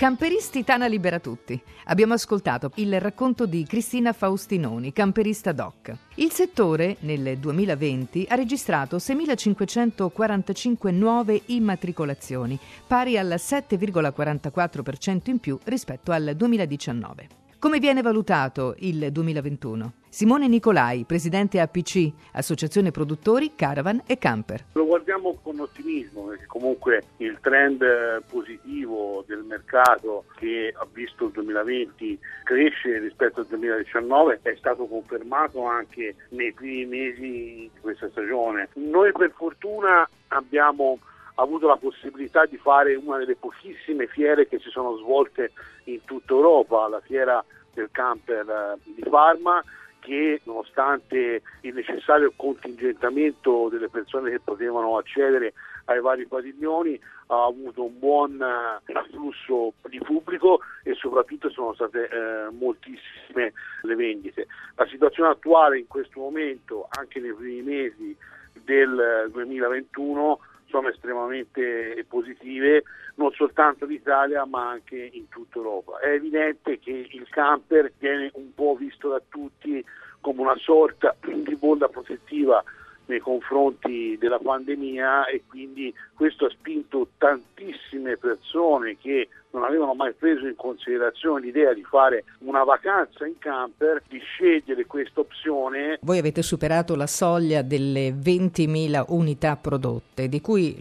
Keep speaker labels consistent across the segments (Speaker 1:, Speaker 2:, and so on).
Speaker 1: Camperisti Tana Libera Tutti. Abbiamo ascoltato il racconto di Cristina Faustinoni, camperista doc. Il settore nel 2020 ha registrato 6.545 nuove immatricolazioni, pari al 7,44% in più rispetto al 2019. Come viene valutato il 2021? Simone Nicolai, presidente APC, Associazione Produttori, Caravan e Camper.
Speaker 2: Lo guardiamo con ottimismo perché comunque il trend positivo del mercato che ha visto il 2020 crescere rispetto al 2019 è stato confermato anche nei primi mesi di questa stagione. Noi per fortuna abbiamo avuto la possibilità di fare una delle pochissime fiere che si sono svolte in tutta Europa, la fiera del camper di Parma, che nonostante il necessario contingentamento delle persone che potevano accedere ai vari padiglioni ha avuto un buon afflusso di pubblico e soprattutto sono state moltissime le vendite. La situazione attuale in questo momento, anche nei primi mesi del 2021, sono estremamente positive, non soltanto in Italia ma anche in tutta Europa. È evidente che il camper viene un po' visto da tutti come una sorta di bolla protettiva nei confronti della pandemia e quindi questo ha spinto tantissime persone che non avevano mai preso in considerazione l'idea di fare una vacanza in camper, di scegliere questa opzione.
Speaker 1: Voi avete superato la soglia delle 20.000 unità prodotte, di cui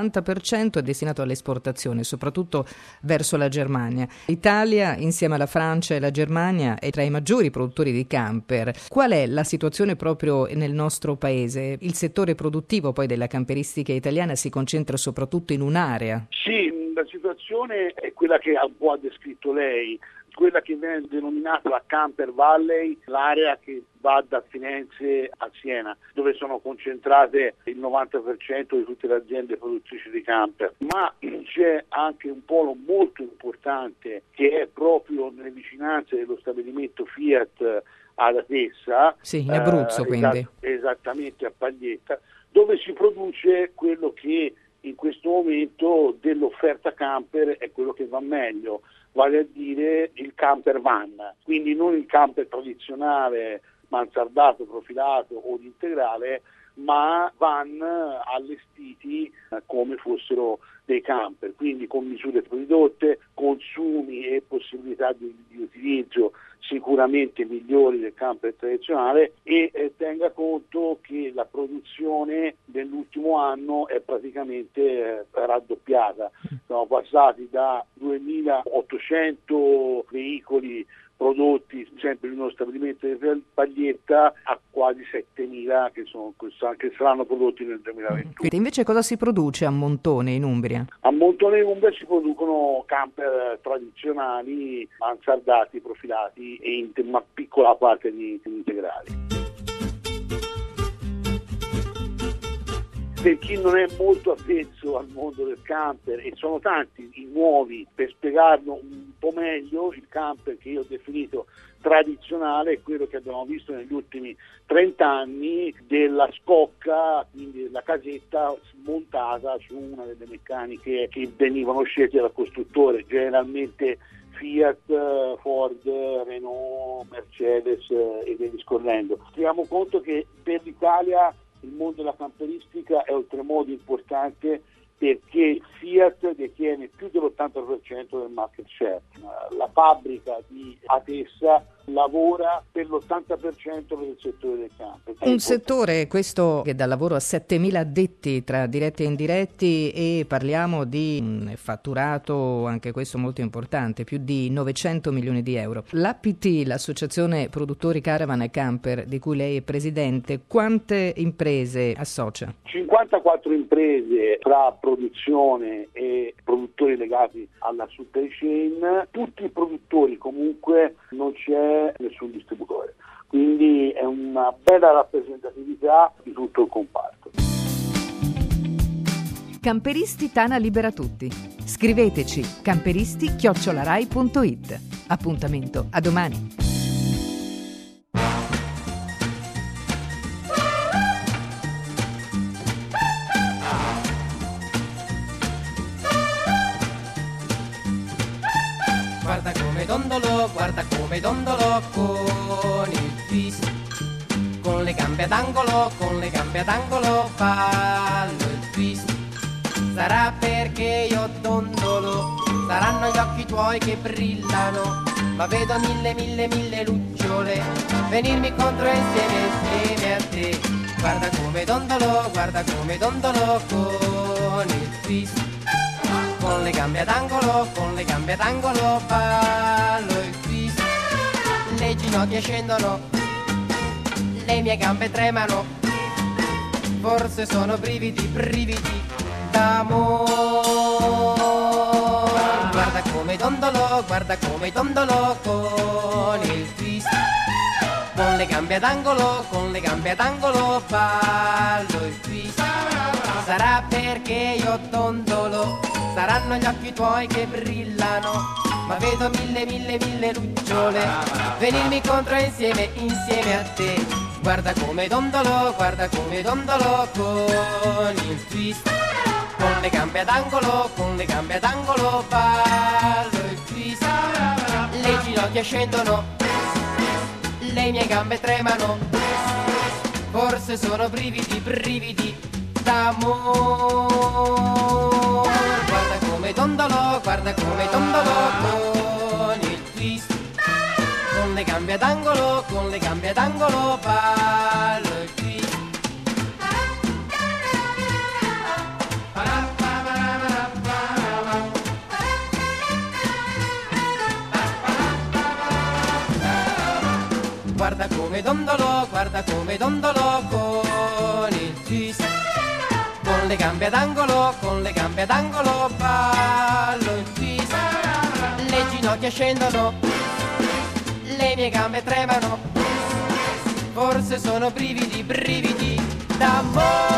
Speaker 1: l'80% è destinato all'esportazione, soprattutto verso la Germania. L'Italia, insieme alla Francia e la Germania, è tra i maggiori produttori di camper. Qual è la situazione proprio nel nostro paese? Il settore produttivo poi della camperistica italiana si concentra soprattutto in un'area?
Speaker 2: Sì, la situazione è quella che un po' ha descritto lei, quella che viene denominata la Camper Valley, l'area che va da Firenze a Siena, dove sono concentrate il 90% di tutte le aziende produttrici di camper. Ma c'è anche un polo molto importante che è proprio nelle vicinanze dello stabilimento Fiat ad Atessa,
Speaker 1: sì, in Abruzzo quindi.
Speaker 2: Esattamente a Paglietta, dove si produce quello che in questo momento dell'offerta camper è quello che va meglio, vale a dire il camper van, quindi non il camper tradizionale mansardato, profilato o integrale, ma van allestiti come fossero dei camper, quindi con misure ridotte, consumi e possibilità di utilizzo sicuramente migliori del camper tradizionale e tenga conto che la produzione nell'ultimo anno è praticamente raddoppiata. Siamo passati da 2.800 veicoli prodotti sempre in uno stabilimento di Paglietta a quasi 7.000 che saranno prodotti nel 2021.
Speaker 1: Invece cosa si produce a Montone in Umbria?
Speaker 2: A Montone in Umbria si producono camper tradizionali, mansardati, profilati e una piccola parte di integrali. Per chi non è molto avvezzo al mondo del camper, e sono tanti i nuovi, per spiegarlo un po' meglio, il camper che io ho definito tradizionale è quello che abbiamo visto negli ultimi 30 anni della scocca, quindi della casetta montata su una delle meccaniche che venivano scelte dal costruttore, generalmente Fiat, Ford, Renault, Mercedes e via discorrendo. Teniamo conto che per l'Italia il mondo della camperistica è oltremodo importante perché Fiat detiene più dell'80% del market share. La fabbrica di Atessa lavora per l'80% per il settore del camper.
Speaker 1: Un settore questo che dà lavoro a 7.000 addetti tra diretti e indiretti e parliamo di un fatturato, anche questo molto importante, più di 900 milioni di euro. L'APT, l'Associazione Produttori Caravan e Camper, di cui lei è presidente, quante imprese associa?
Speaker 2: 54 imprese tra produzione e produttori legati alla supply chain, tutti i produttori comunque, non c'è nessun distributore, quindi è una bella rappresentatività di tutto il comparto.
Speaker 1: Camperisti Tana Libera Tutti. Scriveteci camperisti@rai.it. Appuntamento a domani.
Speaker 3: come dondolo con il twist. Con le gambe ad angolo, con le gambe ad angolo ballo il twist. Sarà perché io dondolo, saranno gli occhi tuoi che brillano, ma vedo mille lucciole venirmi contro insieme a te. Guarda come dondolo con il twist. Con le gambe ad angolo, con le gambe ad angolo ballo il twist. Le ginocchia scendono, le mie gambe tremano, forse sono brividi d'amore. Guarda come dondolo con il twist. Con le gambe ad angolo, con le gambe ad angolo ballo il twist. Sarà perché io dondolo, saranno gli occhi tuoi che brillano, ma vedo mille lucciole venirmi contro insieme a te. Guarda come dondolo con il twist. Con le gambe ad angolo, con le gambe ad angolo ballo il twist. Le ginocchia scendono, le mie gambe tremano, forse sono brividi d'amore. Guarda come dondolo con il twist. Con le gambe ad angolo, con le gambe ad angolo ballo il twist. Guarda come dondolo con il twist. Con le gambe ad angolo, con le gambe ad angolo ballo il twist. Le ginocchia scendono, le mie gambe tremano, forse sono brividi d'amore.